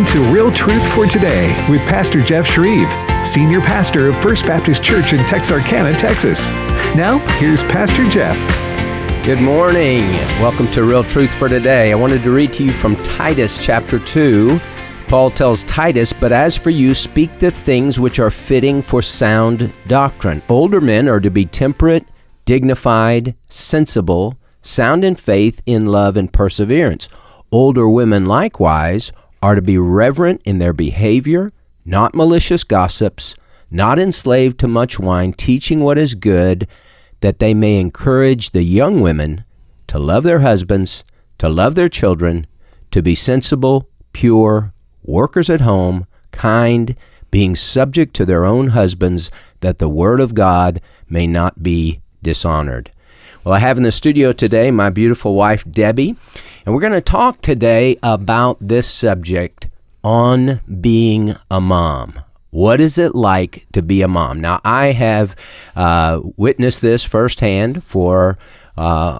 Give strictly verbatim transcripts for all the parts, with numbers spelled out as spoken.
to Real Truth for Today with Pastor Jeff Shreve, Senior Pastor of First Baptist Church in Texarkana, Texas. Now, here's Pastor Jeff. Good morning. Welcome to Real Truth for Today. I wanted to read to you from Titus chapter two. Paul tells Titus, "But as for you, speak the things which are fitting for sound doctrine. Older men are to be temperate, dignified, sensible, sound in faith, in love, and perseverance. Older women likewise are to be reverent in their behavior, not malicious gossips, not enslaved to much wine, teaching what is good, that they may encourage the young women to love their husbands, to love their children, to be sensible, pure, workers at home, kind, being subject to their own husbands, that the word of God may not be dishonored." Well, I have in the studio today my beautiful wife, Debbie, and we're going to talk today about this subject on being a mom. What is it like to be a mom? Now, I have uh, witnessed this firsthand for, uh,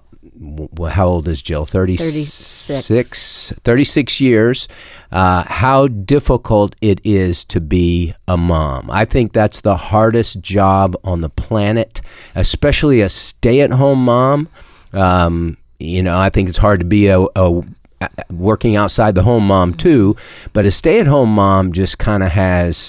how old is Jill? thirty-six. thirty-six, thirty-six years. Uh, how difficult it is to be a mom. I think that's the hardest job on the planet, especially a stay-at-home mom. Um, you know, I think it's hard to be a, a working outside the home mom too, but a stay-at-home mom just kind of has,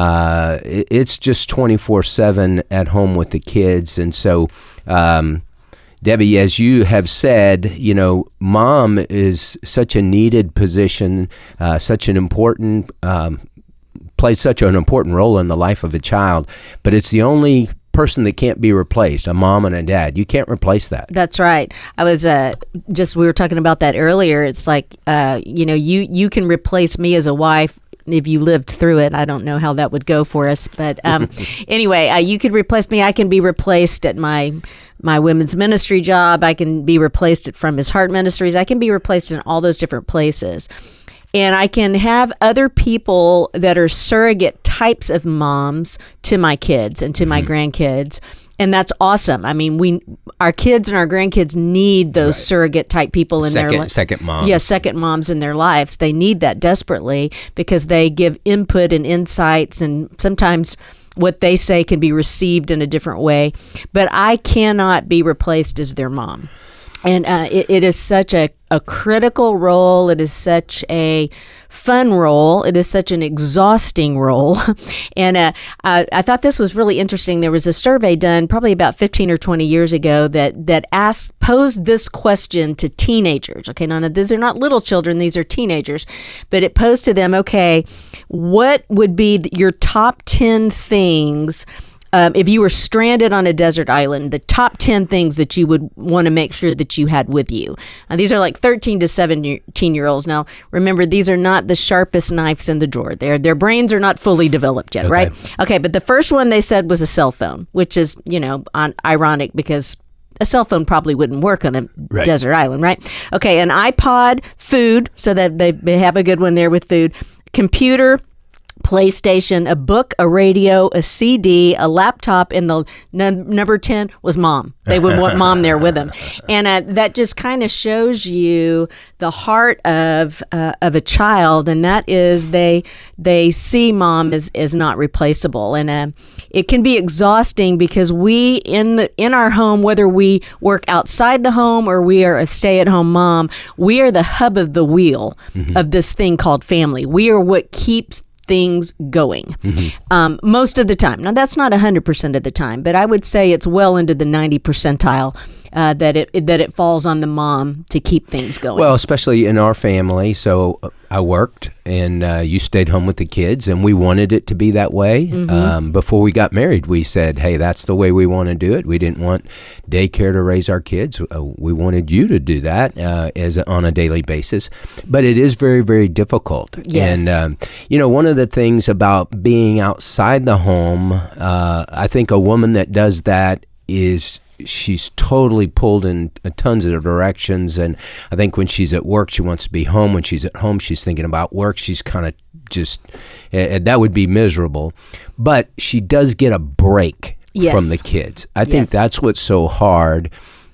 uh, it, it's just twenty-four seven at home with the kids. And so, um, Debbie, as you have said, you know, mom is such a needed position, uh, such an important, um, plays such an important role in the life of a child, but it's the only person that can't be replaced, a mom and a dad. You can't replace that. That's right. I was uh, just, we were talking about that earlier. It's like, uh, you know, you, you can replace me as a wife if you lived through it. I don't know how that would go for us. But um, anyway, uh, you could replace me. I can be replaced at my my women's ministry job. I can be replaced at From His Heart Ministries. I can be replaced in all those different places. And I can have other people that are surrogate types of moms to my kids and to mm-hmm. my grandkids. And that's awesome. I mean, we, our kids and our grandkids need those right. surrogate type people in second, their lives. Second moms. Yeah, second moms in their lives. They need that desperately because they give input and insights, and sometimes what they say can be received in a different way. But I cannot be replaced as their mom. And uh, it, it is such a, a critical role. It is such a fun role. It is such an exhausting role. and uh, I, I thought this was really interesting. There was a survey done probably about fifteen or twenty years ago that that asked, posed this question to teenagers. Okay, now, now these are not little children. These are teenagers. But it posed to them, okay, what would be your top ten things Um, if you were stranded on a desert island, the top ten things that you would want to make sure that you had with you? Now, these are like thirteen to seventeen year olds. Now, remember, these are not the sharpest knives in the drawer. Their their brains are not fully developed yet, okay. right? Okay, but the first one they said was a cell phone, which is, you know, on, ironic because a cell phone probably wouldn't work on a right. desert island, right? Okay, an iPod, food, so that they, they have a good one there with food, computer, PlayStation, a book, a radio, a C D, a laptop, and the n- number ten was mom. They would want mom there with them. And uh, that just kind of shows you the heart of uh, of a child, and that is they they see mom as, as not replaceable. And uh, it can be exhausting because we, in the in our home, whether we work outside the home or we are a stay-at-home mom, we are the hub of the wheel mm-hmm. of this thing called family. We are what keeps things going mm-hmm. um, most of the time. Now, that's not one hundred percent of the time, but I would say it's well into the ninety percentile uh, that it that it falls on the mom to keep things going. Well, especially in our family. So I worked and uh, you stayed home with the kids, and we wanted it to be that way. Mm-hmm. Um, before we got married, we said, hey, that's the way we want to do it. We didn't want daycare to raise our kids. Uh, we wanted you to do that uh, as a, on a daily basis. But it is very, very difficult. Yes. And, um, you know, one of the things about being outside the home, uh, I think a woman that does that is she's totally pulled in tons of directions. And I think when she's at work, she wants to be home. When she's at home, she's thinking about work. She's kind of just, uh, that would be miserable. But she does get a break yes. from the kids. I yes. think that's what's so hard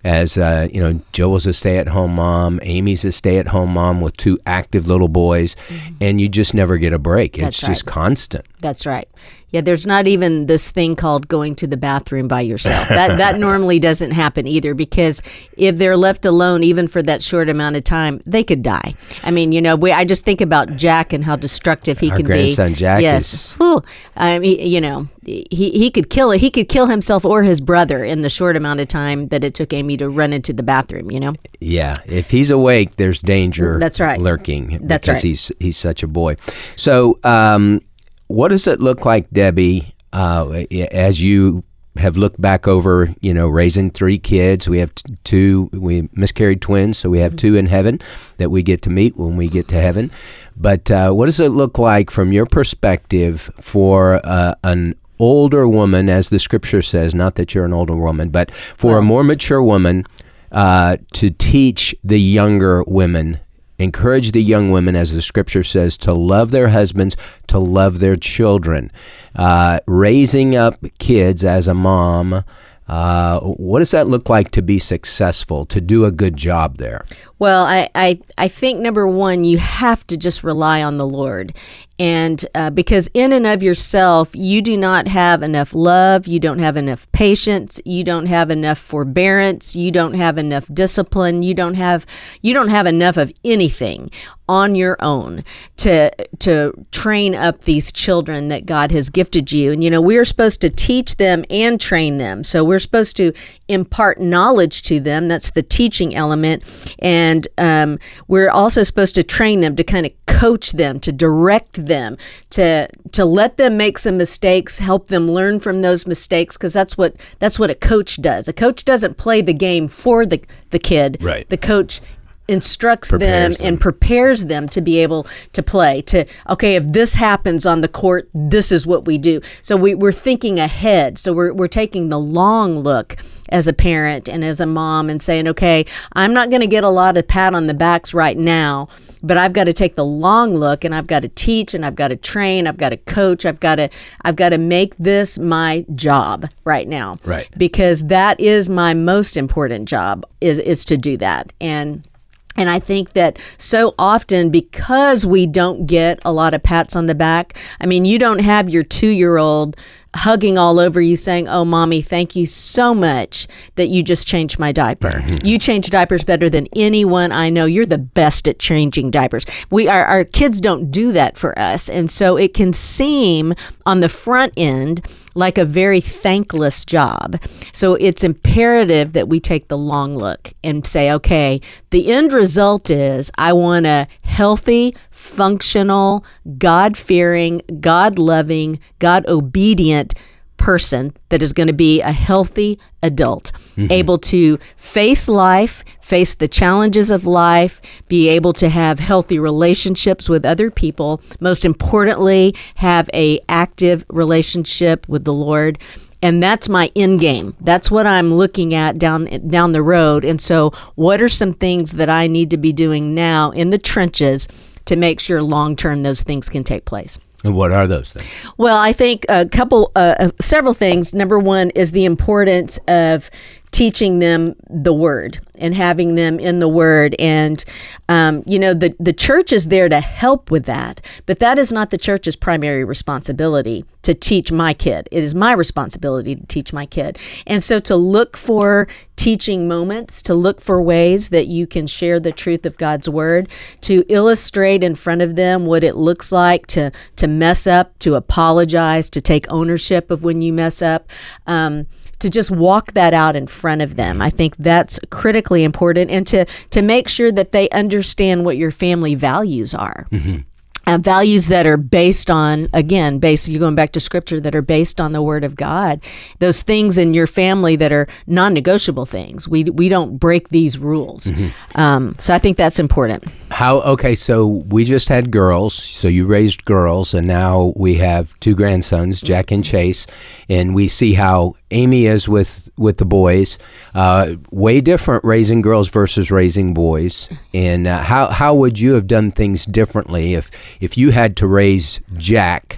as uh, you know, Joel's a stay-at-home mom, Amy's a stay-at-home mom with two active little boys, mm-hmm. and you just never get a break. It's That's just right. constant. That's right. Yeah, there's not even this thing called going to the bathroom by yourself. That that normally doesn't happen either, because if they're left alone, even for that short amount of time, they could die. I mean, you know, we, I just think about Jack and how destructive he Our can be. Our grandson Jack yes. is... Whew. I mean, you know, he, he could kill He could kill himself or his brother in the short amount of time that it took Amy to run into the bathroom, you know? Yeah. If he's awake, there's danger That's right. lurking. That's because right. he's, he's such a boy. So, um, what does it look like, Debbie, uh, as you have looked back over, you know, raising three kids? We have t- two, we miscarried twins, so we have two in heaven that we get to meet when we get to heaven. But uh, what does it look like from your perspective for uh, an older woman, as the scripture says, not that you're an older woman, but for well, a more mature woman uh, to teach the younger women, encourage the young women, as the scripture says, to love their husbands, to love their children. Uh, raising up kids as a mom, uh, what does that look like to be successful, to do a good job there? Well, I, I, I think, number one, you have to just rely on the Lord. And uh, because in and of yourself, you do not have enough love, you don't have enough patience, you don't have enough forbearance, you don't have enough discipline, you don't have you don't have enough of anything on your own to to train up these children that God has gifted you. And you know, we are supposed to teach them and train them. So we're supposed to impart knowledge to them. That's the teaching element. And um, we're also supposed to train them, to kind of coach them, to direct them, to to let them make some mistakes, help them learn from those mistakes, because that's what that's what a coach does. A coach doesn't play the game for the the kid. Right. The coach instructs them, Prepares them and prepares them to be able to play, to, okay, if this happens on the court, this is what we do. So we, we're thinking ahead. So we're we're taking the long look as a parent and as a mom and saying, okay, I'm not going to get a lot of pat on the backs right now, but I've got to take the long look, and I've got to teach, and I've got to train, I've got to coach, I've got to I've got to make this my job right now. Right. Because that is my most important job, is is to do that. And And I think that so often, because we don't get a lot of pats on the back, I mean, you don't have your two-year-old hugging all over you saying, oh, mommy, thank you so much that you just changed my diaper. You change diapers better than anyone I know. You're the best at changing diapers. We our, our kids don't do that for us. And so it can seem on the front end like a very thankless job. So it's imperative that we take the long look and say, okay, the end result is I want a healthy, functional, God-fearing, God-loving, God-obedient person that is going to be a healthy adult, mm-hmm. able to face life, face the challenges of life, be able to have healthy relationships with other people, most importantly, have a active relationship with the Lord. And that's my end game. That's what I'm looking at down down the road. And so what are some things that I need to be doing now in the trenches to make sure long-term those things can take place? And what are those things? Well, I think a couple, uh, several things. Number one is the importance of teaching them the Word and having them in the Word. And, um, you know, the, the church is there to help with that, but that is not the church's primary responsibility to teach my kid. It is my responsibility to teach my kid. And so to look for teaching moments, to look for ways that you can share the truth of God's Word, to illustrate in front of them what it looks like to, to mess up, to apologize, to take ownership of when you mess up, um, to just walk that out in front of them. I think that's critically important, and to, to make sure that they understand what your family values are. Mm-hmm. Uh, values that are based on, again, based, you're going back to scripture, that are based on the Word of God. Those things in your family that are non-negotiable things. We we don't break these rules. Mm-hmm. Um, so I think that's important. How, okay, so we just had girls, so you raised girls, and now we have two grandsons, Jack and Chase, and we see how Amy is with, with the boys. Uh, way different raising girls versus raising boys. And uh, how how would you have done things differently if if you had to raise Jack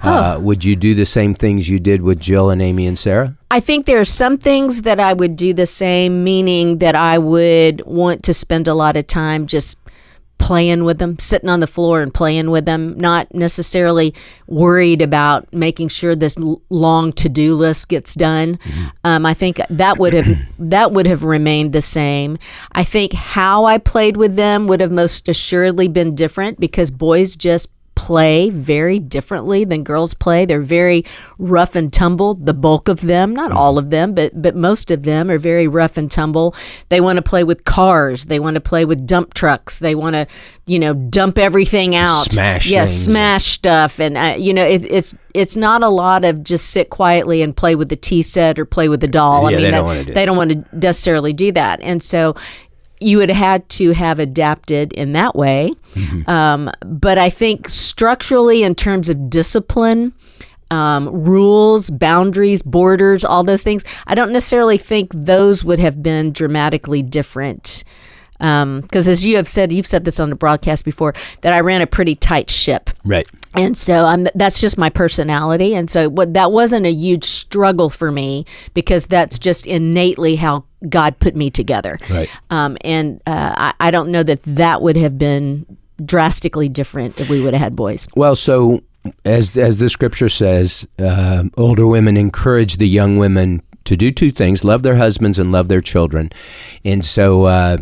Uh, would you do the same things you did with Jill and Amy and Sarah? I think there are some things that I would do the same, meaning that I would want to spend a lot of time just playing with them, sitting on the floor and playing with them, not necessarily worried about making sure this l- long to-do list gets done. Mm-hmm. Um, I think that would have that would have remained the same. I think how I played with them would have most assuredly been different because boys just play very differently than girls play. They're very rough and tumble. The bulk of them, not all of them, but but most of them are very rough and tumble. They want to play with cars. They want to play with dump trucks. They want to, you know, dump everything out. Smash yeah, things. smash stuff. And uh, you know, it, it's it's not a lot of just sit quietly and play with the tea set or play with the doll. Yeah, I mean, they that, don't want to do they don't want to necessarily do that. And so you would have had to have adapted in that way. Mm-hmm. Um, but I think structurally, in terms of discipline, um, rules, boundaries, borders, all those things, I don't necessarily think those would have been dramatically different. Because um, as you have said, you've said this on the broadcast before, that I ran a pretty tight ship. Right. And so I'm, that's just my personality. And so what, that wasn't a huge struggle for me because that's just innately how God put me together. Right. Um, and uh, I, I don't know that that would have been drastically different if we would have had boys. Well, so as as the scripture says, uh, older women encourage the young women to do two things: love their husbands and love their children. And so uh,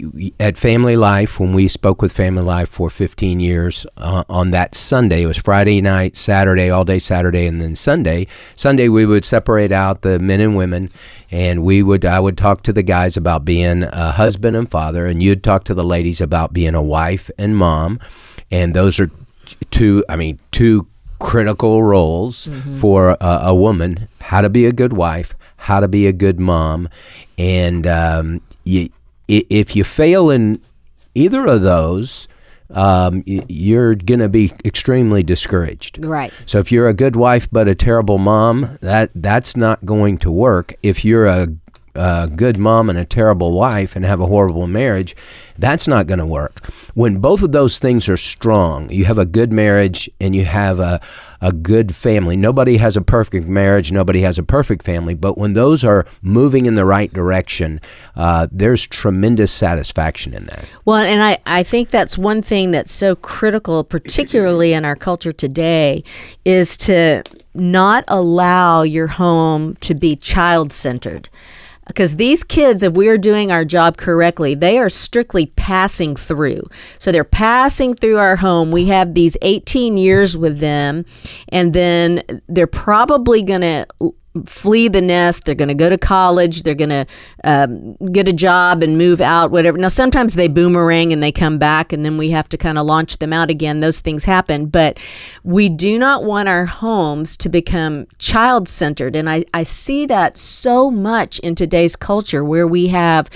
at Family Life, when we spoke with Family Life for fifteen years, uh, on that Sunday, it was Friday night, Saturday, all day Saturday, and then Sunday. Sunday, we would separate out the men and women, and we would I would talk to the guys about being a husband and father, and you'd talk to the ladies about being a wife and mom. And those are two, I mean, two critical roles mm-hmm. for a, a woman: how to be a good wife, how to be a good mom. And um, you, if you fail in either of those, um, you're going to be extremely discouraged. Right. So if you're a good wife but a terrible mom, that that's not going to work. If you're a, a good mom and a terrible wife and have a horrible marriage, that's not going to work. When both of those things are strong, you have a good marriage and you have a, a good family. Nobody has a perfect marriage. Nobody has a perfect family. But when those are moving in the right direction, uh, there's tremendous satisfaction in that. Well, and I, I think that's one thing that's so critical, particularly in our culture today, is to not allow your home to be child-centered. Because these kids, if we are doing our job correctly, they are strictly passing through. So they're passing through our home. We have these eighteen years with them, and then they're probably going to flee the nest. They're going to go to college. They're going to um, get a job and move out, whatever. Now, sometimes they boomerang and they come back, and then we have to kind of launch them out again. Those things happen. But we do not want our homes to become child-centered. And I, I see that so much in today's culture where we have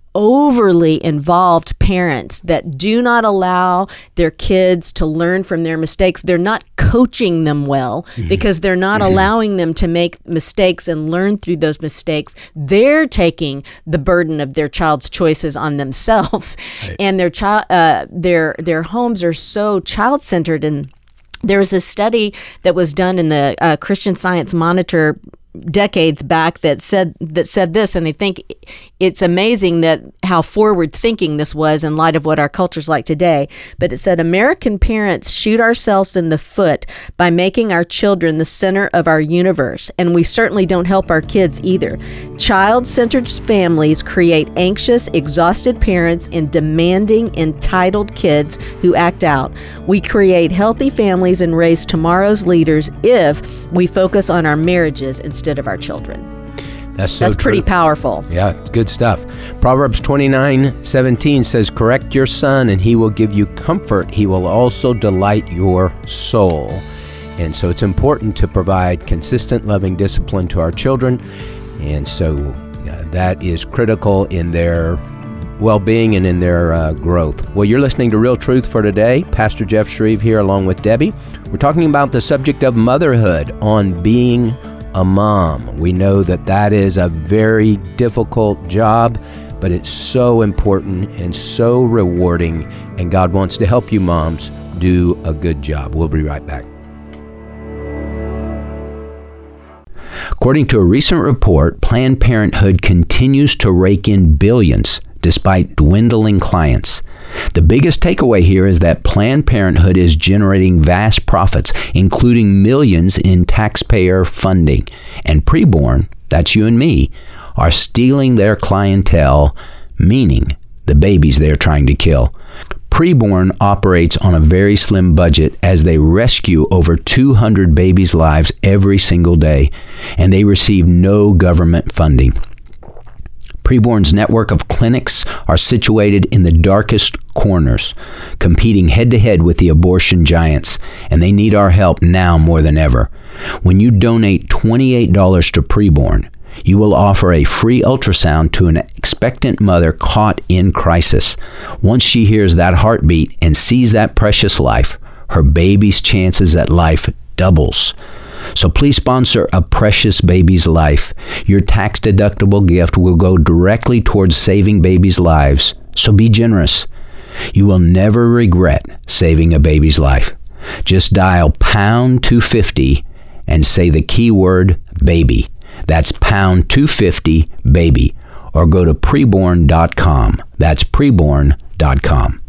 overly involved parents that do not allow their kids to learn from their mistakes. They're not coaching them well mm-hmm. because they're not mm-hmm. allowing them to make mistakes and learn through those mistakes. They're taking the burden of their child's choices on themselves, right. and their child, uh, their their homes are so child-centered. And there was a study that was done in the uh, Christian Science Monitor decades back that said that said this, and I think it's amazing that how forward thinking this was in light of what our culture's like today. But it said American parents shoot ourselves in the foot by making our children the center of our universe, and we certainly don't help our kids either. Child-centered families create anxious, exhausted parents and demanding, entitled kids who act out. We create healthy families and raise tomorrow's leaders if we focus on our marriages instead of our children. That's so That's true. pretty powerful. Yeah, it's good stuff. Proverbs twenty-nine seventeen says, "Correct your son, and he will give you comfort. He will also delight your soul." And so it's important to provide consistent, loving discipline to our children. And so uh, that is critical in their well-being and in their uh, growth. Well, you're listening to Real Truth for Today. Pastor Jeff Shreve here along with Debbie. We're talking about the subject of motherhood on being a mom. We know that that is a very difficult job, but it's so important and so rewarding, and God wants to help you moms do a good job. We'll be right back. According to a recent report, Planned Parenthood continues to rake in billions despite dwindling clients. The biggest takeaway here is that Planned Parenthood is generating vast profits, including millions in taxpayer funding. And preborn, that's you and me, are stealing their clientele, meaning the babies they're trying to kill. Preborn operates on a very slim budget as they rescue over two hundred babies' lives every single day, and they receive no government funding. Preborn's network of clinics are situated in the darkest corners, competing head-to-head with the abortion giants, and they need our help now more than ever. When you donate twenty-eight dollars to Preborn, you will offer a free ultrasound to an expectant mother caught in crisis. Once she hears that heartbeat and sees that precious life, her baby's chances at life doubles. So please sponsor a precious baby's life. Your tax-deductible gift will go directly towards saving babies' lives, so be generous. You will never regret saving a baby's life. Just dial pound two fifty and say the keyword baby. That's pound two fifty baby, or go to preborn dot com. That's preborn dot com.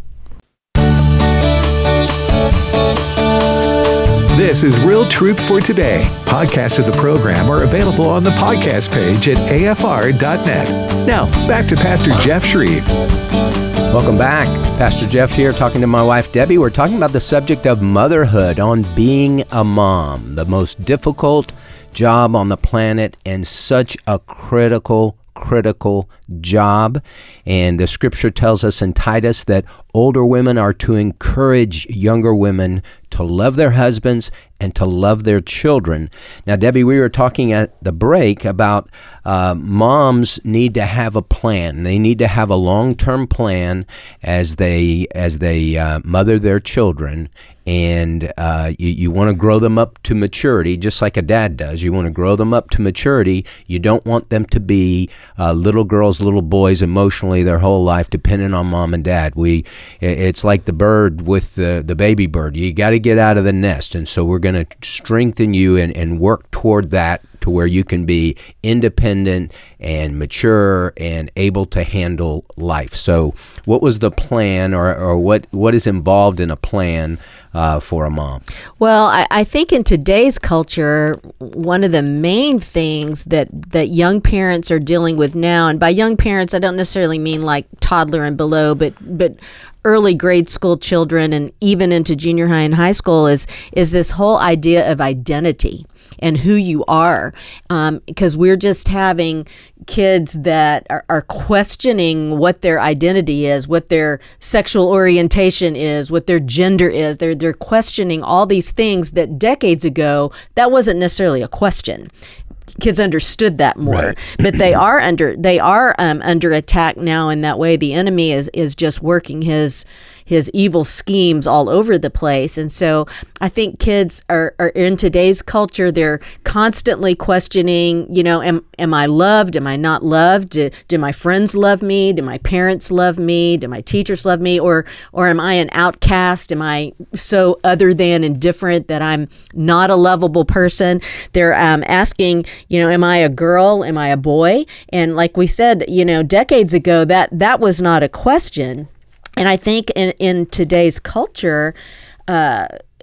This is Real Truth for Today. Podcasts of the program are available on the podcast page at A F R dot net. Now, back to Pastor Jeff Shreve. Welcome back. Pastor Jeff here, talking to my wife, Debbie. We're talking about the subject of motherhood, on being a mom, the most difficult job on the planet and such a critical, critical job. And the scripture tells us in Titus that older women are to encourage younger women to love their husbands and to love their children. Now, Debbie, we were talking at the break about uh, moms need to have a plan. They need to have a long-term plan as they as they uh, mother their children. And uh, you, you want to grow them up to maturity, just like a dad does. You want to grow them up to maturity. You don't want them to be uh, little girls, little boys emotionally their whole life, dependent on mom and dad. We, it's like the bird with the, the baby bird. You got to get out of the nest. And so we're going to strengthen you and, and work toward that, to where you can be independent and mature and able to handle life. So what was the plan, or, or what, what is involved in a plan uh, for a mom? Well, I, I think in today's culture, one of the main things that, that young parents are dealing with now, and by young parents, I don't necessarily mean like toddler and below, but but early grade school children and even into junior high and high school, is is this whole idea of identity and who you are, um, because we're just having kids that are, are questioning what their identity is, what their sexual orientation is, what their gender is. They're they're questioning all these things that decades ago, that wasn't necessarily a question. Kids understood that more, right. But they are under they are um, under attack now in that way. The enemy is is just working his his evil schemes all over the place. And so I think kids are, are in today's culture, they're constantly questioning, you know, am am I loved? Am I not loved? Do, do my friends love me? Do my parents love me? Do my teachers love me? Or or am I an outcast? Am I so other than and different that I'm not a lovable person? They're um, asking, you know, am I a girl? Am I a boy? And like we said, you know, decades ago, that that was not a question. And I think in, in today's culture, uh,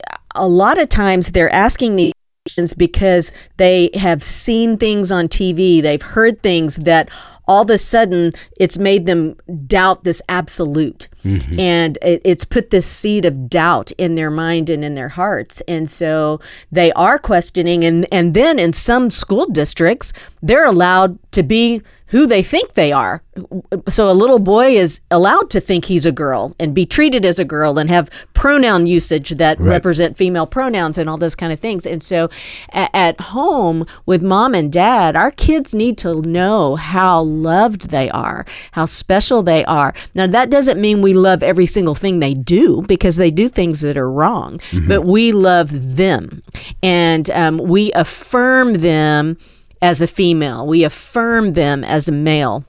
a lot of times they're asking these questions because they have seen things on T V, they've heard things that all of a sudden it's made them doubt this absolute. Mm-hmm. And it, it's put this seed of doubt in their mind and in their hearts. And so they are questioning. And, and then in some school districts, they're allowed to be who they think they are. So a little boy is allowed to think he's a girl and be treated as a girl and have pronoun usage that right. represent female pronouns and all those kind of things. And so at, at home with mom and dad, our kids need to know how loved they are, how special they are. Now, that doesn't mean we love every single thing they do, because they do things that are wrong, mm-hmm. but we love them, and um, we affirm them as a female. We affirm them as a male.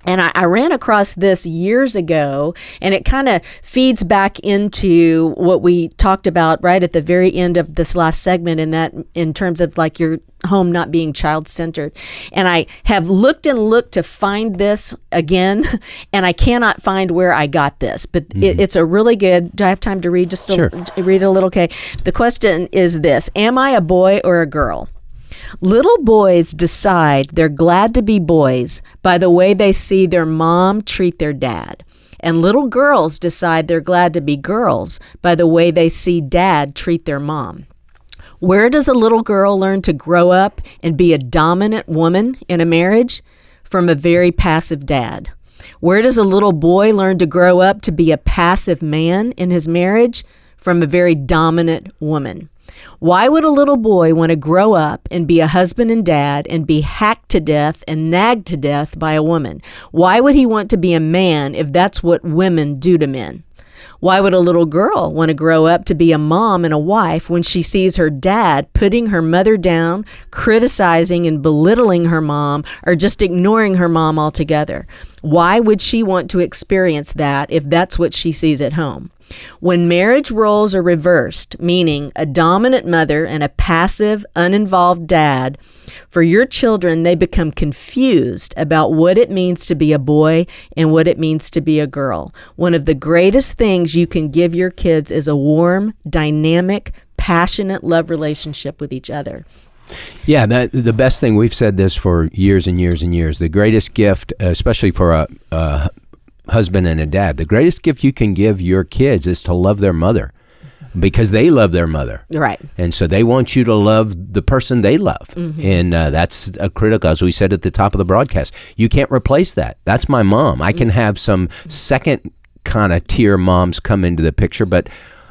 And I, I ran across this years ago, and it kind of feeds back into what we talked about right at the very end of this last segment, in that in terms of like your home not being child-centered. And I have looked and looked to find this again, and I cannot find where I got this. But mm-hmm. it, it's a really good. Do I have time to read just a, sure. read it a little? Okay. The question is this: am I a boy or a girl? Little boys decide they're glad to be boys by the way they see their mom treat their dad. And little girls decide they're glad to be girls by the way they see dad treat their mom. Where does a little girl learn to grow up and be a dominant woman in a marriage? From a very passive dad. Where does a little boy learn to grow up to be a passive man in his marriage? From a very dominant woman. Why would a little boy want to grow up and be a husband and dad and be hacked to death and nagged to death by a woman? Why would he want to be a man if that's what women do to men? Why would a little girl want to grow up to be a mom and a wife when she sees her dad putting her mother down, criticizing and belittling her mom, or just ignoring her mom altogether? Why would she want to experience that if that's what she sees at home? When marriage roles are reversed, meaning a dominant mother and a passive, uninvolved dad, for your children, they become confused about what it means to be a boy and what it means to be a girl. One of the greatest things you can give your kids is a warm, dynamic, passionate love relationship with each other. Yeah, that, the best thing, we've said this for years and years and years, the greatest gift, especially for a, a husband and a dad, the greatest gift you can give your kids is to love their mother, because they love their mother. Right. And so they want you to love the person they love. Mm-hmm. And uh, that's a critical, as we said at the top of the broadcast, you can't replace that. That's my mom. I can have some second kind of tier moms come into the picture, but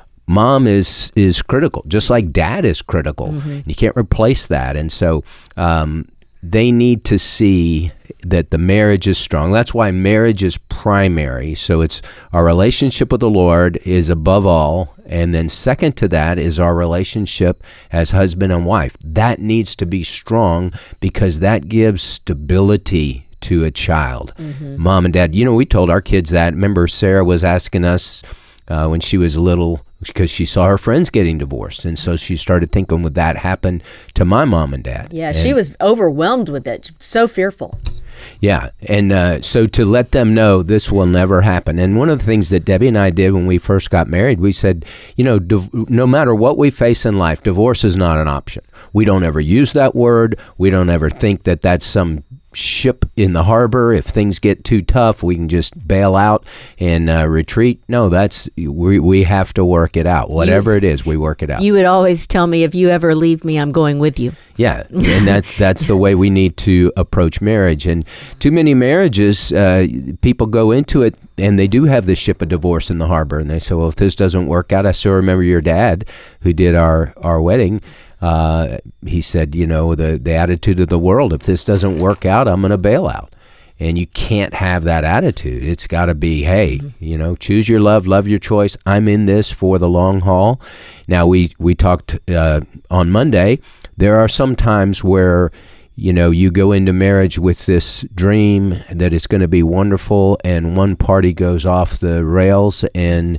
mom is is critical, just like dad is critical. Mm-hmm. You can't replace that. And so um, they need to see that the marriage is strong. That's why marriage is primary. So it's our relationship with the Lord is above all. And then second to that is our relationship as husband and wife. That needs to be strong, because that gives stability to a child. Mm-hmm. Mom and dad, you know, we told our kids that. Remember, Sarah was asking us uh, when she was little, because she saw her friends getting divorced. And so she started thinking, would that happen to my mom and dad? Yeah, and she was overwhelmed with it. So fearful. Yeah. And uh, so to let them know this will never happen. And one of the things that Debbie and I did when we first got married, we said, you know, div- no matter what we face in life, divorce is not an option. We don't ever use that word. We don't ever think that that's some ship in the harbor. If things get too tough, we can just bail out and uh, retreat. No, that's we we have to work it out. Whatever you, it is, we work it out. You would always tell me, if you ever leave me, I'm going with you. Yeah, and that's that's the way we need to approach marriage. And too many marriages, uh, people go into it and they do have the ship of divorce in the harbor, and they say, well, if this doesn't work out, I still remember your dad who did our our wedding. Uh, he said, you know, the, the attitude of the world, if this doesn't work out, I'm going to bail out. And you can't have that attitude. It's got to be, hey, mm-hmm. you know, choose your love, love your choice. I'm in this for the long haul. Now, we, we talked uh, on Monday. There are some times where, you know, you go into marriage with this dream that it's going to be wonderful, and one party goes off the rails, and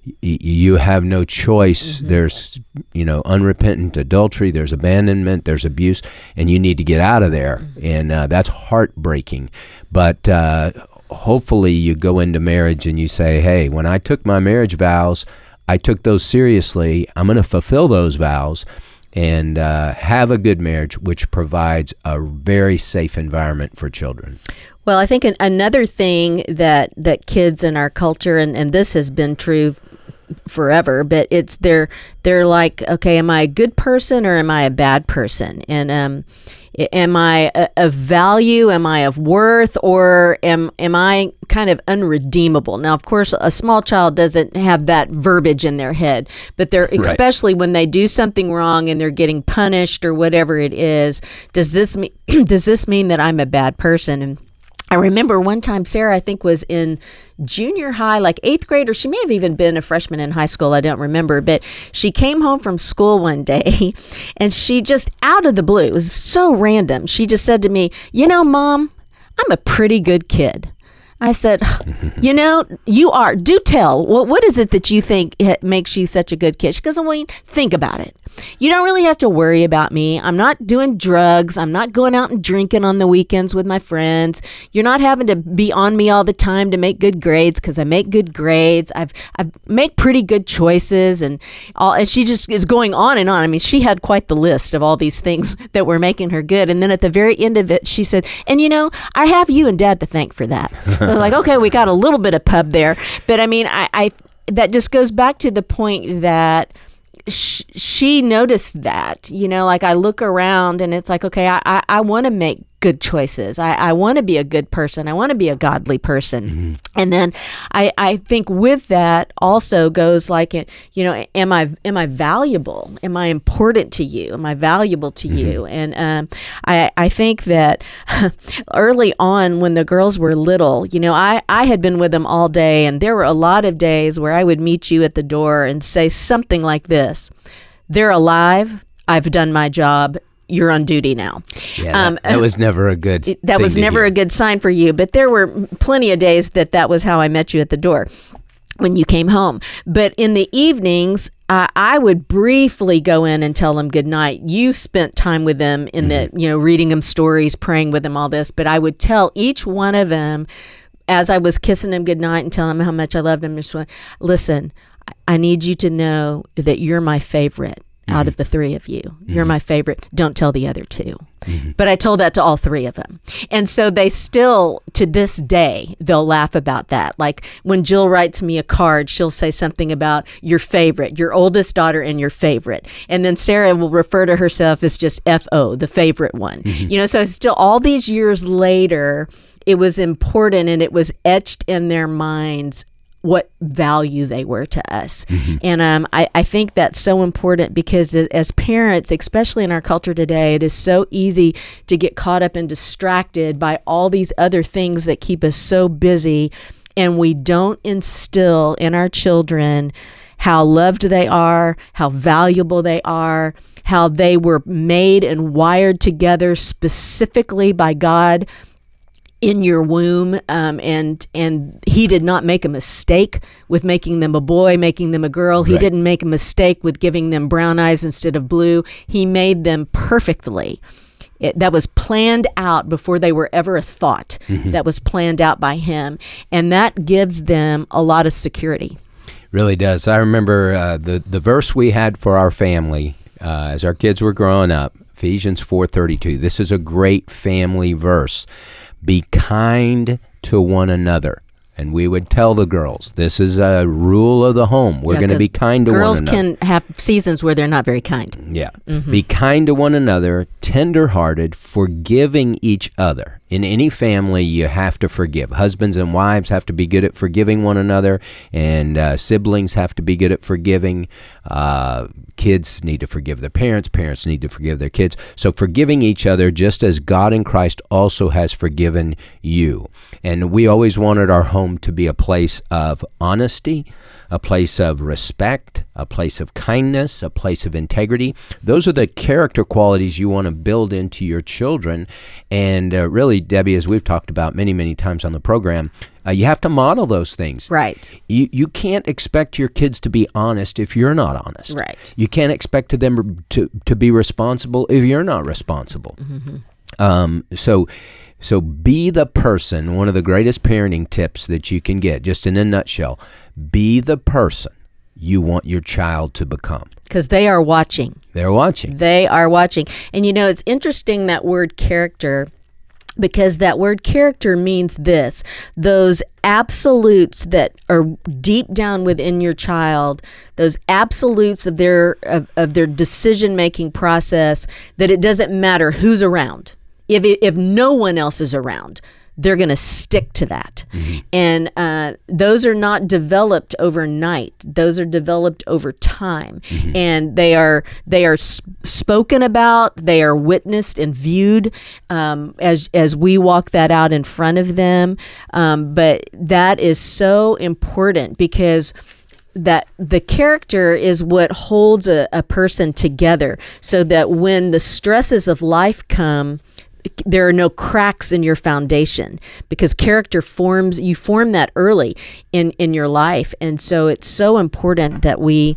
you have no choice. Mm-hmm. There's, you know, unrepentant adultery, there's abandonment, there's abuse, and you need to get out of there. Mm-hmm. And uh, that's heartbreaking. But uh, hopefully you go into marriage and you say, hey, when I took my marriage vows, I took those seriously. I'm going to fulfill those vows and uh, have a good marriage, which provides a very safe environment for children. Well, I think an, another thing that, that kids in our culture, and, and this has been true forever, but it's they're they're like, okay, am I a good person or am I a bad person? And um, am I a, of value? Am I of worth? Or am am I kind of unredeemable? Now, of course, a small child doesn't have that verbiage in their head, but they're especially right. when they do something wrong and they're getting punished or whatever it is. Does this mean does this mean that I'm a bad person? And I remember one time Sarah, I think, was in junior high, like eighth grade, or she may have even been a freshman in high school. I don't remember. But she came home from school one day and she just, out of the blue, it was so random. She just said to me, you know, Mom, I'm a pretty good kid. I said, you know, you are. Do tell. What What is it that you think makes you such a good kid? She goes, well, think about it. You don't really have to worry about me. I'm not doing drugs. I'm not going out and drinking on the weekends with my friends. You're not having to be on me all the time to make good grades because I make good grades. I've I make pretty good choices and all. And she just is going on and on. I mean, she had quite the list of all these things that were making her good. And then at the very end of it, she said, and you know, I have you and Dad to thank for that. I was like, okay, we got a little bit of pub there. But I mean, I, I that just goes back to the point that sh- she noticed that, you know, like I look around and it's like, okay, I, I, I want to make good choices. I, I want to be a good person. I want to be a godly person. Mm-hmm. And then I, I think with that also goes like, you know, am I am I valuable? Am I important to you? Am I valuable to mm-hmm. you? And um, I, I think that early on when the girls were little, you know, I, I had been with them all day, and there were a lot of days where I would meet you at the door and say something like this: they're alive. I've done my job. You're on duty now. Yeah, that, um, that was never a good That was never hear. a good sign for you. But there were plenty of days that that was how I met you at the door when you came home. But in the evenings, uh, I would briefly go in and tell them good night. You spent time with them in mm-hmm. the, you know, reading them stories, praying with them, all this. But I would tell each one of them as I was kissing them good night and telling them how much I loved them, just went, listen, I need you to know that you're my favorite. Out of the three of you. You're mm-hmm. my favorite. Don't tell the other two. Mm-hmm. But I told that to all three of them. And so they still, to this day, they'll laugh about that. Like when Jill writes me a card, she'll say something about your favorite, your oldest daughter and your favorite. And then Sarah will refer to herself as just F O, the favorite one. Mm-hmm. You know, so still all these years later, it was important and it was etched in their minds what value they were to us. Mm-hmm. And um, I, I think that's so important because as parents, especially in our culture today, it is so easy to get caught up and distracted by all these other things that keep us so busy, and we don't instill in our children how loved they are, how valuable they are, how they were made and wired together specifically by God in your womb, um, and and he did not make a mistake with making them a boy, making them a girl. He right. didn't make a mistake with giving them brown eyes instead of blue. He made them perfectly. It, that was planned out before they were ever a thought. Mm-hmm. That was planned out by him, and that gives them a lot of security. Really does. I remember uh, the the verse we had for our family uh, as our kids were growing up, Ephesians four thirty-two. This is a great family verse. Be kind to one another. And we would tell the girls, this is a rule of the home. We're yeah, going to be kind to one another. Girls can have seasons where they're not very kind. Yeah. Mm-hmm. Be kind to one another, tender-hearted, forgiving each other. In any family, you have to forgive. Husbands and wives have to be good at forgiving one another, and uh, siblings have to be good at forgiving. Uh, kids need to forgive their parents. Parents need to forgive their kids. So forgiving each other just as God in Christ also has forgiven you. And we always wanted our home to be a place of honesty, a place of respect, a place of kindness, a place of integrity. Those are the character qualities you want to build into your children. And uh, really, Debbie, as we've talked about many, many times on the program, uh, you have to model those things. Right. You you can't expect your kids to be honest if you're not honest. Right. You can't expect them to, to be responsible if you're not responsible. Mm-hmm. Um, so... So be the person, one of the greatest parenting tips that you can get, just in a nutshell, be the person you want your child to become. Because they are watching. They're watching. They are watching. And you know, it's interesting that word character, because that word character means this: those absolutes that are deep down within your child, those absolutes of their of, of their decision-making process, that it doesn't matter who's around. If if no one else is around, they're going to stick to that. Mm-hmm. And uh, those are not developed overnight. Those are developed over time. Mm-hmm. And they are they are sp- spoken about, they are witnessed and viewed um, as, as we walk that out in front of them. Um, but that is so important, because that the character is what holds a, a person together, so that when the stresses of life come, there are no cracks in your foundation, because character forms, you form that early in, in your life. And so it's so important that we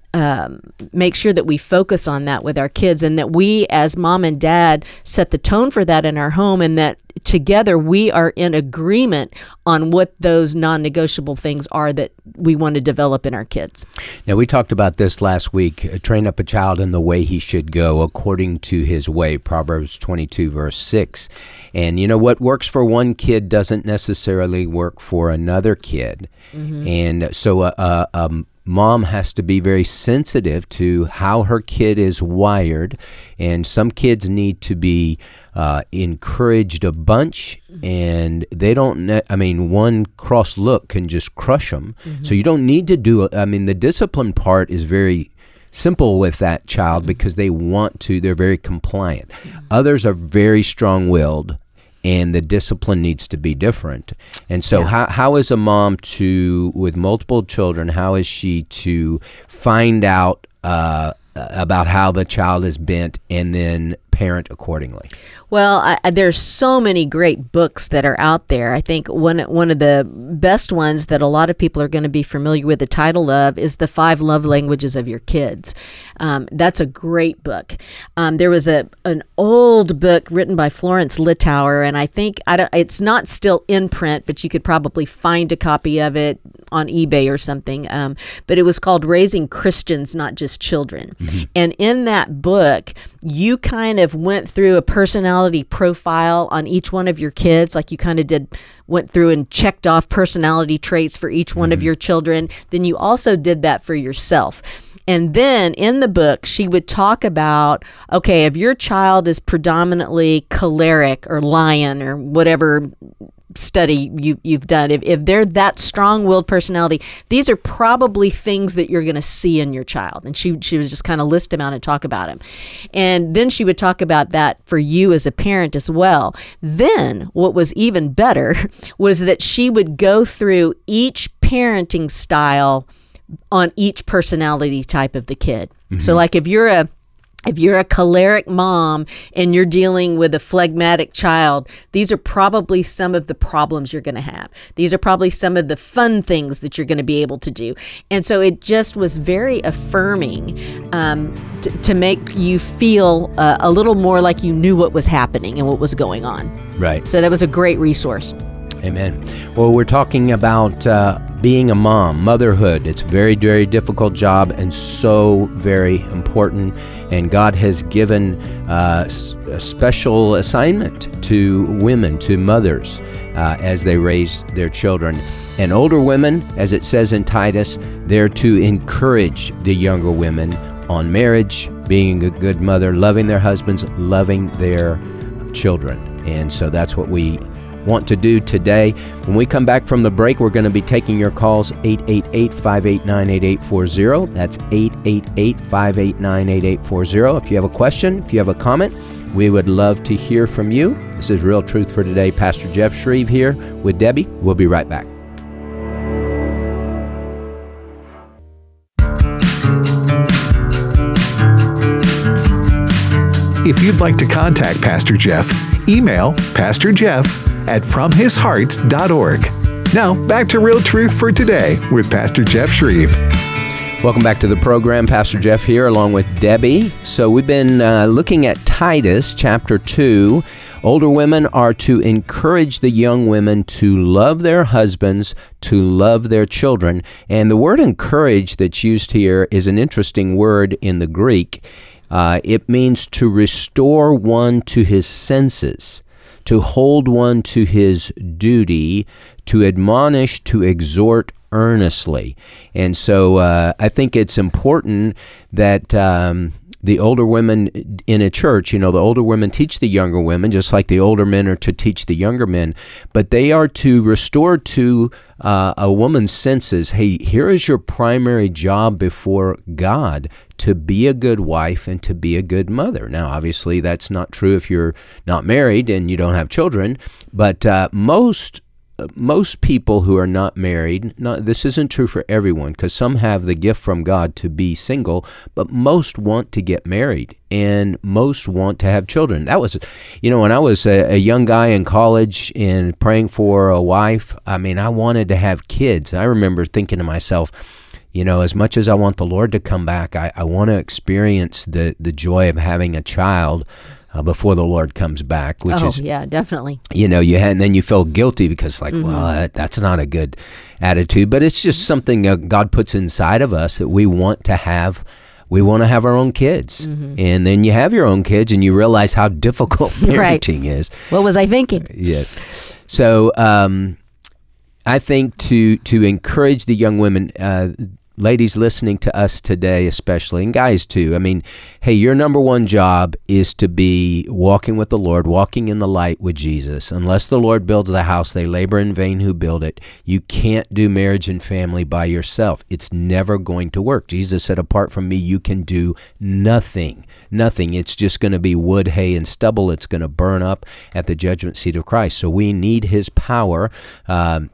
um, make sure that we focus on that with our kids, and that we as mom and dad set the tone for that in our home, and that together we are in agreement on what those non-negotiable things are that we want to develop in our kids. Now, we talked about this last week. Uh, train up a child in the way he should go, according to his way, Proverbs twenty-two, verse six. And you know, what works for one kid doesn't necessarily work for another kid. Mm-hmm. And so a, a, a mom has to be very sensitive to how her kid is wired. And some kids need to be Uh, encouraged a bunch, and they don't, ne- I mean, one cross look can just crush them. Mm-hmm. So you don't need to do, I mean, the discipline part is very simple with that child, mm-hmm. because they want to, they're very compliant. Mm-hmm. Others are very strong-willed, and the discipline needs to be different. And so yeah. how how is a mom to, with multiple children, how is she to find out uh, about how the child is bent and then parent accordingly? Well, I, there's so many great books that are out there. I think one one of the best ones that a lot of people are going to be familiar with the title of is The Five Love Languages of Your Kids. Um, that's a great book. Um, there was a an old book written by Florence Littauer, and I think I don't, it's not still in print, but you could probably find a copy of it on eBay or something. Um, but it was called Raising Christians, Not Just Children. Mm-hmm. And in that book, you kind of went through a personality profile on each one of your kids, like you kind of did, went through and checked off personality traits for each one mm-hmm. of your children. Then you also did that for yourself. And then in the book, she would talk about, okay, if your child is predominantly choleric or lion or whatever study you, you've done, if, if they're that strong-willed personality, these are probably things that you're going to see in your child. And she she was just kind of list them out and talk about them. And then she would talk about that for you as a parent as well. Then what was even better was that she would go through each parenting style on each personality type of the kid. Mm-hmm. So like if you're a If you're a choleric mom and you're dealing with a phlegmatic child, these are probably some of the problems you're going to have. These are probably some of the fun things that you're going to be able to do. And so it just was very affirming um, t- to make you feel uh, a little more like you knew what was happening and what was going on. Right. So that was a great resource. Amen. Well, we're talking about uh, being a mom, motherhood. It's a very, very difficult job and so very important. And God has given uh, a special assignment to women, to mothers, uh, as they raise their children. And older women, as it says in Titus, they're to encourage the younger women on marriage, being a good mother, loving their husbands, loving their children. And so that's what we want to do today. When we come back from the break, we're going to be taking your calls, eight eight eight, five eight nine, eight eight four zero. That's eight eight eight, five eight nine, eight eight four zero. If you have a question, if you have a comment, we would love to hear from you. This is Real Truth for Today. Pastor Jeff Shreve here with Debbie. We'll be right back. If you'd like to contact Pastor Jeff, email Pastor Jeff at from his heart dot org. Now, back to Real Truth for Today with Pastor Jeff Shreve. Welcome back to the program. Pastor Jeff here along with Debbie. So we've been uh, looking at Titus chapter two. Older women are to encourage the young women to love their husbands, to love their children. And the word encourage that's used here is an interesting word in the Greek. Uh, it means to restore one to his senses, to hold one to his duty, to admonish, to exhort earnestly. And so uh, I think it's important that um, the older women in a church, you know, the older women teach the younger women, just like the older men are to teach the younger men, but they are to restore to uh, a woman's senses, hey, here is your primary job before God, to be a good wife and to be a good mother. Now, obviously, that's not true if you're not married and you don't have children, but uh, most most people who are not married, not, this isn't true for everyone, because some have the gift from God to be single, but most want to get married, and most want to have children. That was, you know, when I was a, a young guy in college and praying for a wife, I mean, I wanted to have kids. I remember thinking to myself, you know, as much as I want the Lord to come back, I, I want to experience the, the joy of having a child Uh, before the Lord comes back, which oh, is, yeah, definitely. You know, you had, and then you feel guilty because, like, Mm-hmm. well, that, that's not a good attitude. But it's just something uh, God puts inside of us that we want to have. We want to have our own kids, Mm-hmm. and then you have your own kids, and you realize how difficult parenting Right. is. What was I thinking? Yes. So um, I think to to encourage the young women. Uh, Ladies listening to us today, especially, and guys too, I mean, hey, your number one job is to be walking with the Lord, walking in the light with Jesus. Unless the Lord builds the house, they labor in vain who build it. You can't do marriage and family by yourself. It's never going to work. Jesus said, apart from me, you can do nothing. Nothing. It's just going to be wood, hay, and stubble. It's going to burn up at the judgment seat of Christ. So we need his power. Um,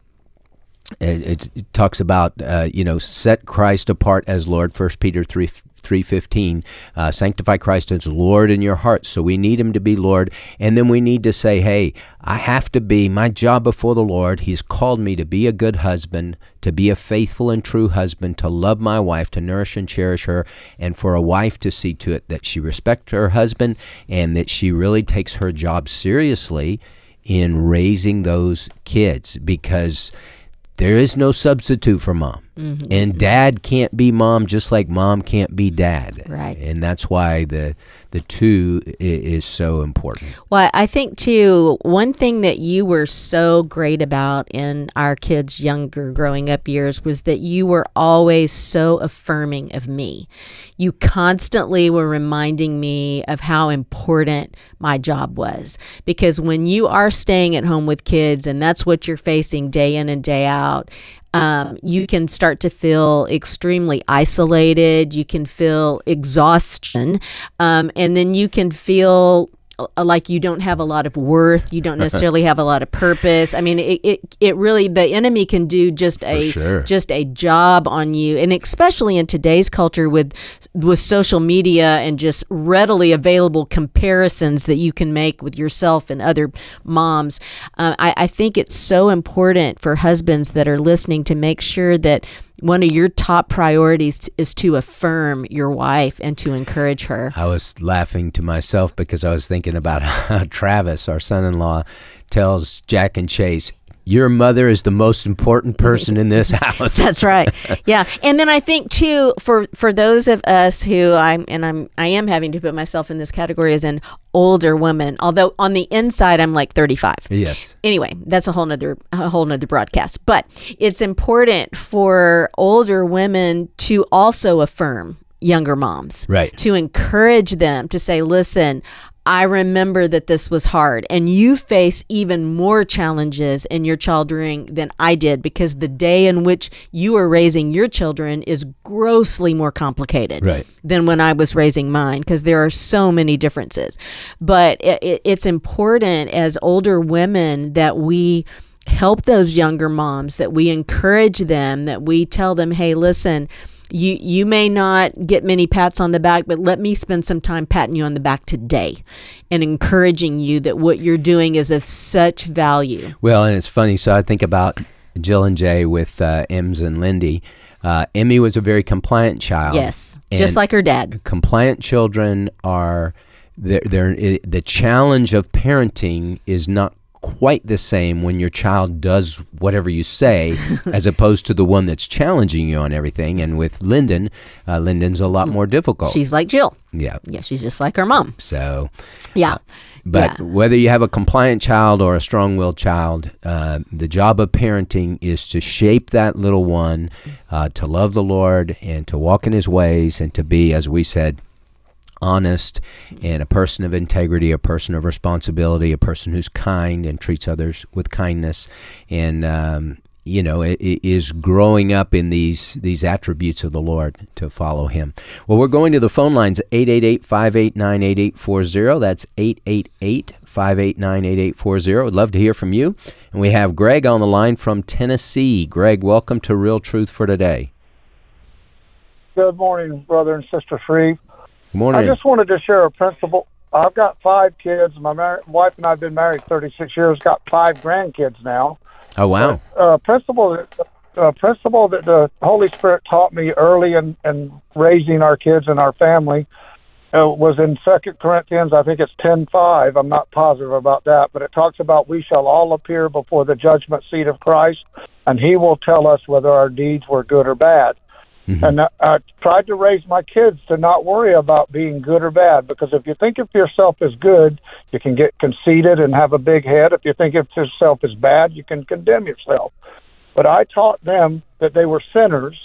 It, it talks about, uh, you know, set Christ apart as Lord, First Peter three, three fifteen, uh, sanctify Christ as Lord in your heart. So we need him to be Lord. And then we need to say, hey, I have to be, my job before the Lord, he's called me to be a good husband, to be a faithful and true husband, to love my wife, to nourish and cherish her, and for a wife to see to it that she respects her husband and that she really takes her job seriously in raising those kids, because there is no substitute for mom. Mm-hmm. And dad can't be mom just like mom can't be dad. Right. And that's why the the two is so important. Well, I think, too, one thing that you were so great about in our kids' younger growing up years was that you were always so affirming of me. You constantly were reminding me of how important my job was. Because when you are staying at home with kids, and that's what you're facing day in and day out, Um, you can start to feel extremely isolated. You can feel exhaustion. Um, and then you can feel like you don't have a lot of worth. You don't necessarily have a lot of purpose. I mean, it, it, it really, the enemy can do just a, sure. just a job on you. And especially in today's culture with, with social media and just readily available comparisons that you can make with yourself and other moms. Uh, I, I think it's so important for husbands that are listening to make sure that one of your top priorities is to affirm your wife and to encourage her. I was laughing to myself because I was thinking about how Travis, our son-in-law, tells Jack and Chase, your mother is the most important person in this house. That's right. Yeah. And then I think too, for, for those of us who I'm, and I'm, I am having to put myself in this category as an older woman, although on the inside I'm like thirty-five. Yes. Anyway, that's a whole nother, a whole nother broadcast, but it's important for older women to also affirm younger moms, right? To encourage them to say, listen, I remember that this was hard, and you face even more challenges in your child rearing than I did, because the day in which you are raising your children is grossly more complicated right. than when I was raising mine, because there are so many differences. But it, it's important as older women that we help those younger moms, that we encourage them, that we tell them, hey, listen, You you may not get many pats on the back, but let me spend some time patting you on the back today and encouraging you that what you're doing is of such value. Well, and it's funny. So I think about Jill and Jay with uh, Ems and Lindy. Uh, Emmy was a very compliant child. Yes, just like her dad. Compliant children are, they're, they're, the challenge of parenting is not quite the same when your child does whatever you say as opposed to the one that's challenging you on everything. And with Lyndon, uh, Lyndon's a lot more difficult. She's like Jill. Yeah. Yeah, she's just like her mom. So, yeah. Uh, but yeah. whether you have a compliant child or a strong-willed child, uh, the job of parenting is to shape that little one uh, to love the Lord and to walk in his ways and to be, as we said, honest and a person of integrity, a person of responsibility, a person who's kind and treats others with kindness, and um, you know, it, it is growing up in these these attributes of the Lord to follow him. Well, we're going to the phone lines, eight eight eight, five eight nine, eight eight four zero. That's eight eight eight, five eight nine, eight eight four zero. Would love to hear from you. And we have Greg on the line from Tennessee. Greg, welcome to Real Truth for Today. Good morning, brother and sister Shreve. Good morning. I just wanted to share a principle. I've got five kids. My mar- wife and I have been married thirty-six years, got five grandkids now. Oh, wow. Uh, principle that uh, principle that the Holy Spirit taught me early in, in raising our kids and our family uh, was in Second Corinthians. I think it's ten five. I'm not positive about that, but it talks about we shall all appear before the judgment seat of Christ, and he will tell us whether our deeds were good or bad. Mm-hmm. And I, I tried to raise my kids to not worry about being good or bad, because if you think of yourself as good, you can get conceited and have a big head. If you think of yourself as bad, you can condemn yourself. But I taught them that they were sinners,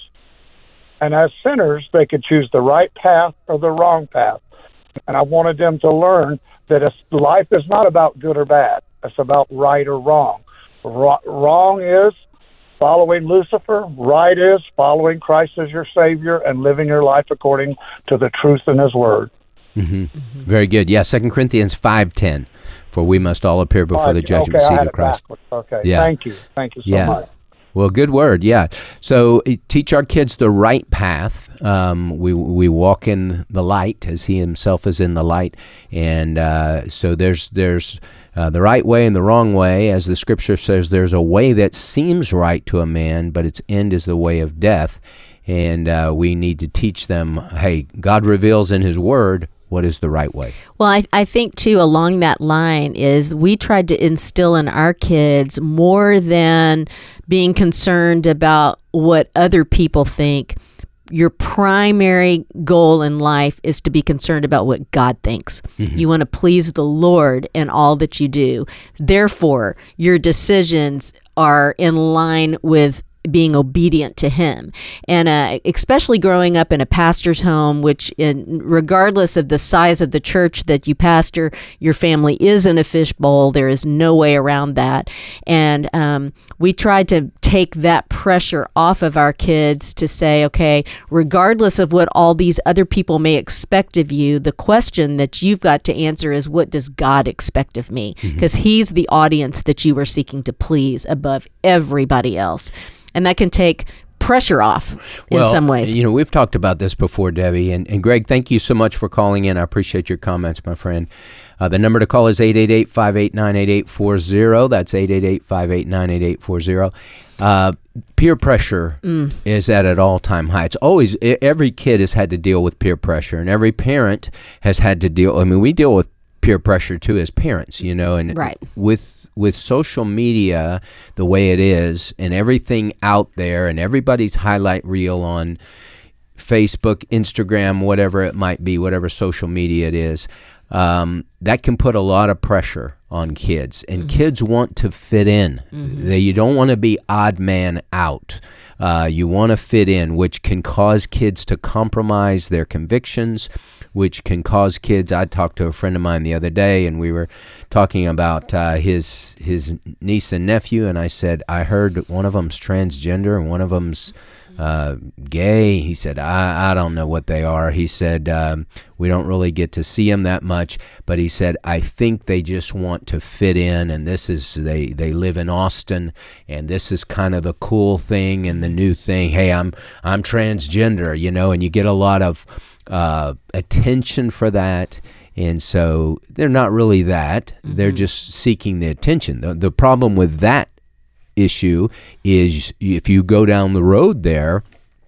and as sinners, they could choose the right path or the wrong path. And I wanted them to learn that it's, life is not about good or bad. It's about right or wrong. Ro- wrong is following Lucifer. Right is following Christ as your Savior and living your life according to the truth in His Word. Mm-hmm. Mm-hmm. Very good. Yeah, Second Corinthians five ten, for we must all appear before right. the judgment okay, seat I had of Christ. It okay, yeah. Thank you. Thank you so yeah. much. Well, good word, yeah. So uh, teach our kids the right path. Um, we we walk in the light as He Himself is in the light, and uh, so there's there's uh, the right way and the wrong way. As the Scripture says, there's a way that seems right to a man, but its end is the way of death. And uh, we need to teach them, hey, God reveals in His Word what is the right way. Well, I, I think, too, along that line is we tried to instill in our kids more than being concerned about what other people think. Your primary goal in life is to be concerned about what God thinks. Mm-hmm. You want to please the Lord in all that you do. Therefore, your decisions are in line with being obedient to Him. And uh, especially growing up in a pastor's home, which in, regardless of the size of the church that you pastor, your family is in a fishbowl. There is no way around that. And um, we tried to take that pressure off of our kids to say, okay, regardless of what all these other people may expect of you, the question that you've got to answer is, what does God expect of me? Because mm-hmm. He's the audience that you are seeking to please above everybody else. And that can take pressure off in well, some ways. You know, we've talked about this before, Debbie. And, and Greg, thank you so much for calling in. I appreciate your comments, my friend. Uh, the number to call is eight eight eight, five eight nine, eight eight four zero. That's eight eight eight, five eight nine, eight eight four zero. Uh, peer pressure mm. is at an all-time high. It's always, every kid has had to deal with peer pressure, and every parent has had to deal, I mean, we deal with peer pressure too as parents, you know, and right. with with social media the way it is and everything out there and everybody's highlight reel on Facebook, Instagram, whatever it might be, whatever social media it is, um, that can put a lot of pressure on kids. And mm-hmm. kids want to fit in. Mm-hmm. They, you don't want to be odd man out. Uh, you want to fit in, which can cause kids to compromise their convictions, which can cause kids. I talked to a friend of mine the other day, and we were talking about uh, his his niece and nephew, and I said, I heard one of them's transgender and one of them's uh, gay. He said, I, I don't know what they are. He said, um, we don't really get to see them that much, but he said, I think they just want to fit in, and this is, they, they live in Austin, and this is kind of the cool thing and the new thing. Hey, I'm I'm transgender, you know, and you get a lot of uh, attention for that. And so they're not really that. Mm-hmm. They're just seeking the attention. The, the problem with that issue is if you go down the road there,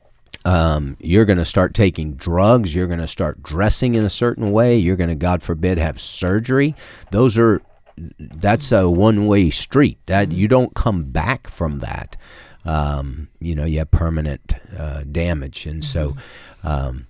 um, you're going to start taking drugs. You're going to start dressing in a certain way. You're going to, God forbid, have surgery. Those are, that's a one-way street. That mm-hmm. you don't come back from that. Um, you know, you have permanent uh, damage. And mm-hmm. so um,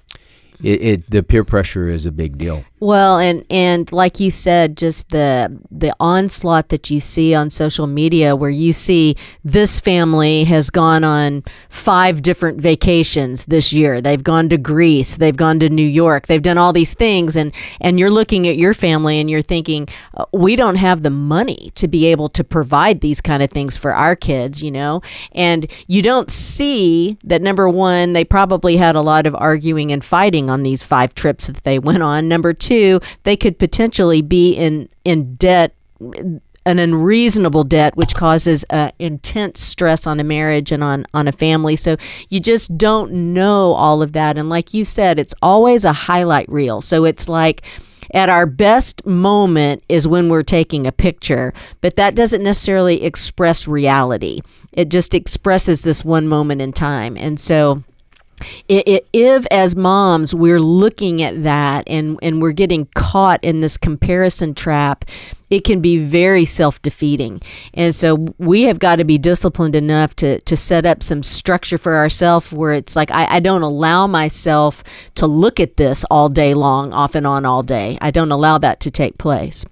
it, it the peer pressure is a big deal. Well, and, and like you said, just the the onslaught that you see on social media, where you see this family has gone on five different vacations this year. They've gone to Greece, they've gone to New York, they've done all these things, and, and you're looking at your family and you're thinking, we don't have the money to be able to provide these kind of things for our kids, you know? And you don't see that, number one, they probably had a lot of arguing and fighting on these five trips that they went on. Number two, two, they could potentially be in, in debt, an unreasonable debt, which causes uh, intense stress on a marriage and on, on a family. So you just don't know all of that. And like you said, it's always a highlight reel. So it's like at our best moment is when we're taking a picture, but that doesn't necessarily express reality. It just expresses this one moment in time. And so It, it, if as moms we're looking at that and, and we're getting caught in this comparison trap, it can be very self-defeating. And so we have got to be disciplined enough to, to set up some structure for ourselves where it's like, I, I don't allow myself to look at this all day long, off and on all day. I don't allow that to take place.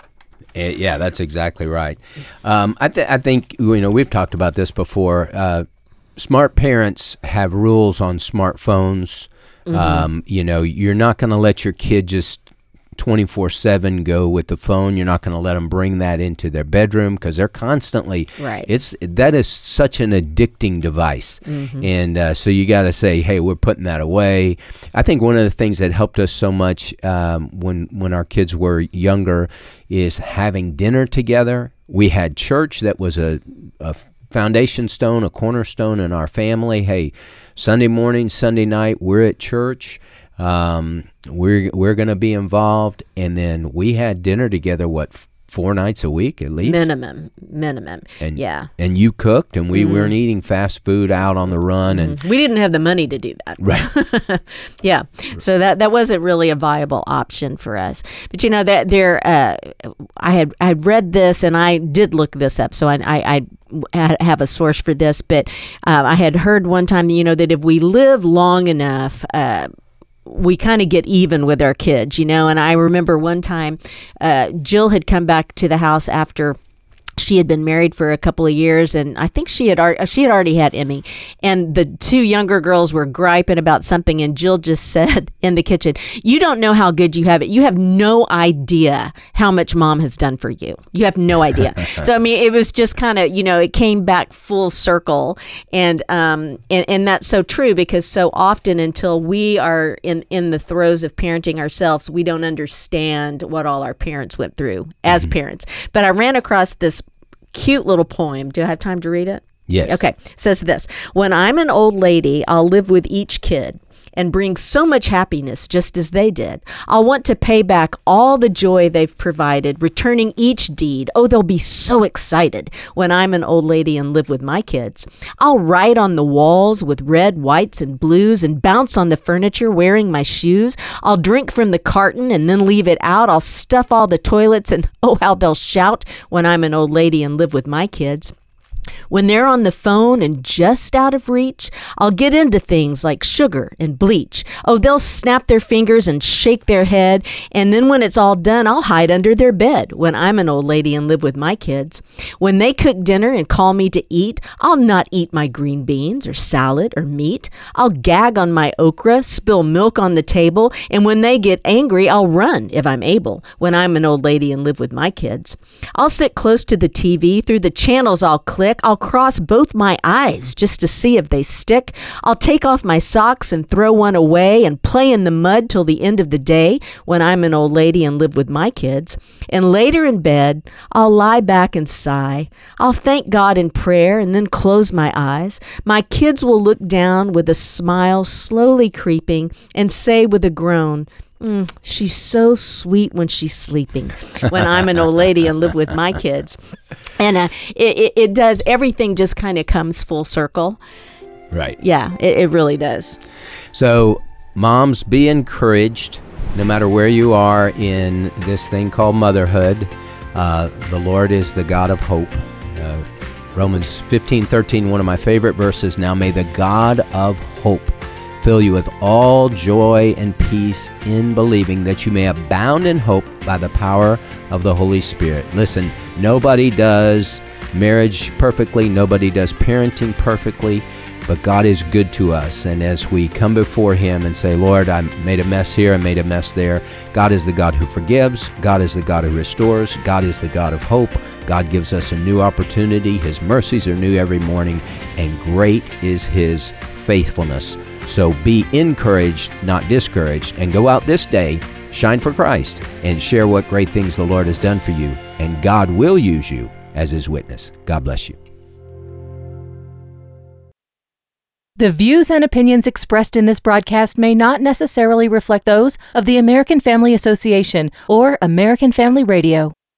Yeah, that's exactly right. Um, I, th- I think, you know, we've talked about this before. Uh, Smart parents have rules on smartphones. Mm-hmm. Um, you know, you're not going to let your kid just twenty-four seven go with the phone. You're not going to let them bring that into their bedroom because they're constantly, right. It's that is such an addicting device. Mm-hmm. And uh, so you got to say, hey, we're putting that away. I think one of the things that helped us so much um, when, when our kids were younger is having dinner together. We had church that was a, a foundation stone, a cornerstone in our family. Hey, Sunday morning, Sunday night, we're at church. Um, we're we're going to be involved, and then we had dinner together. What, four nights a week at least? Minimum, minimum. And, yeah. And you cooked, and we mm-hmm. weren't eating fast food out on the run, and mm-hmm. we didn't have the money to do that. Right. Yeah. So that that wasn't really a viable option for us. But you know that there, uh, I had I had read this, and I did look this up. So I I. I have a source for this, but uh, I had heard one time, you know, that if we live long enough, uh, we kind of get even with our kids, you know. And I remember one time uh, Jill had come back to the house after she had been married for a couple of years, and I think she had ar- she had already had Emmy, and the two younger girls were griping about something, and Jill just said in the kitchen, "You don't know how good you have it. You have no idea how much Mom has done for you. You have no idea." So I mean, it was just kind of, you know, it came back full circle, and um and, and that's so true, because so often until we are in in the throes of parenting ourselves, we don't understand what all our parents went through as mm-hmm. parents. But I ran across this cute little poem. Do I have time to read it? Yes. Okay. It says this: when I'm an old lady, I'll live with each kid and bring so much happiness just as they did. I'll want to pay back all the joy they've provided, returning each deed. Oh, they'll be so excited when I'm an old lady and live with my kids. I'll write on the walls with red, whites, and blues and bounce on the furniture wearing my shoes. I'll drink from the carton and then leave it out. I'll stuff all the toilets, and oh, how they'll shout when I'm an old lady and live with my kids. When they're on the phone and just out of reach, I'll get into things like sugar and bleach. Oh, they'll snap their fingers and shake their head, and then when it's all done, I'll hide under their bed when I'm an old lady and live with my kids. When they cook dinner and call me to eat, I'll not eat my green beans or salad or meat. I'll gag on my okra, spill milk on the table, and when they get angry, I'll run if I'm able when I'm an old lady and live with my kids. I'll sit close to the T V. Through the channels I'll click. I'll cross both my eyes just to see if they stick. I'll take off my socks and throw one away and play in the mud till the end of the day when I'm an old lady and live with my kids. And later in bed, I'll lie back and sigh. I'll thank God in prayer and then close my eyes. My kids will look down with a smile slowly creeping and say with a groan, Mm, she's so sweet when she's sleeping, when I'm an old lady and live with my kids. And uh, it, it, it does, everything just kind of comes full circle. Right. Yeah, it, it really does. So, moms, be encouraged, no matter where you are in this thing called motherhood. Uh, the Lord is the God of hope. Uh, Romans fifteen thirteen, one of my favorite verses. Now may the God of hope fill you with all joy and peace in believing, that you may abound in hope by the power of the Holy Spirit. Listen, nobody does marriage perfectly. Nobody does parenting perfectly. But God is good to us. And as we come before Him and say, Lord, I made a mess here, I made a mess there. God is the God who forgives. God is the God who restores. God is the God of hope. God gives us a new opportunity. His mercies are new every morning. And great is His faithfulness. So be encouraged, not discouraged, and go out this day shine for Christ, and share what great things the Lord has done for you, and God will use you as His witness. God bless you. The views and opinions expressed in this broadcast may not necessarily reflect those of the American Family Association or American Family Radio.